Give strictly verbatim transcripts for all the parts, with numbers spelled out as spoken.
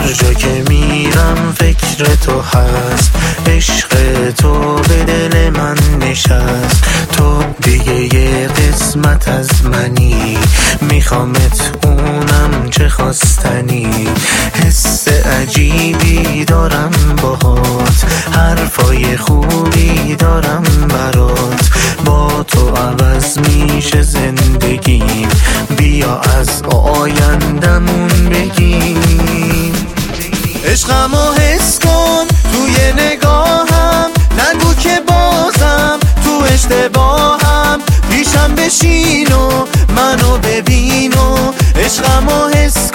جا که میرم فکر تو هست، عشق تو به دل من نشست. تو دیگه یه قسمت از منی، میخوامت اونم چه خواستنی. حس عجیبی دارم باهات، حرفای خوبی دارم برات. با تو عوض میشه زندگیم، بیا از آیندمون بگیم. عشقمو حس کن توی نگاهم، نگو که بازم تو اشتباهم. پیشم بشین و منو ببین و عشقمو حس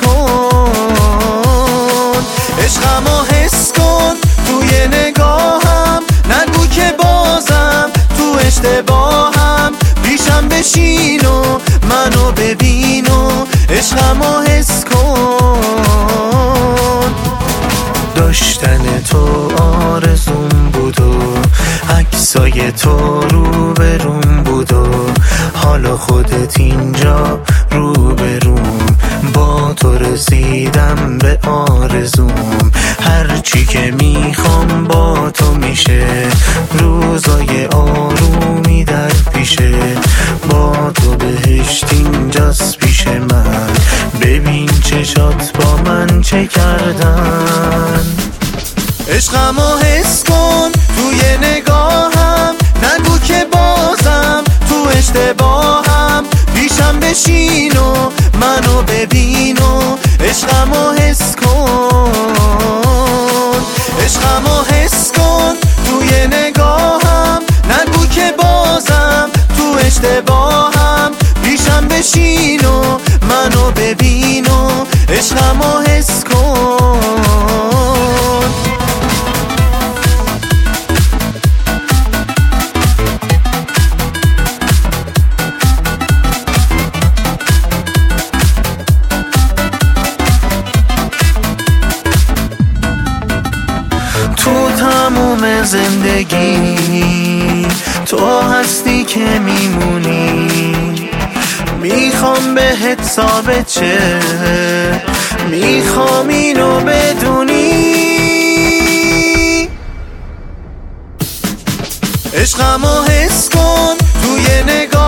کن. عشقمو حس کن توی نگاهم، نگو که بازم تو اشتباهم. پیشم بشین و منو ببین و عشقمو حس کن. داشتن تو آرزوم بود و عکسای تو رو بروم بود و حالا خودت اینجا رو بروم. با تو رسیدم به آرزوم، هرچی که میخوام با تو میشه. روزای آرومی در پیشه، با تو بهشت اینجاست پیش من. ببین چشات با من چه کردن. عشقمو حس کن توی نگاهم، نگو که بازم تو اشتباهم. پیشم بشین و منو ببین و عشقمو حس کن. عشقمو حس کن توی نگاهم، نگو که بازم تو اشتباهم. پیشم بشین و منو ببین و عشقمو حس کن. تو تموم زندگی تو هستی که میمونی. میخوام بهت ثابت شه، میخوام اینو بدونی. عشقمو حس کن توی نگاه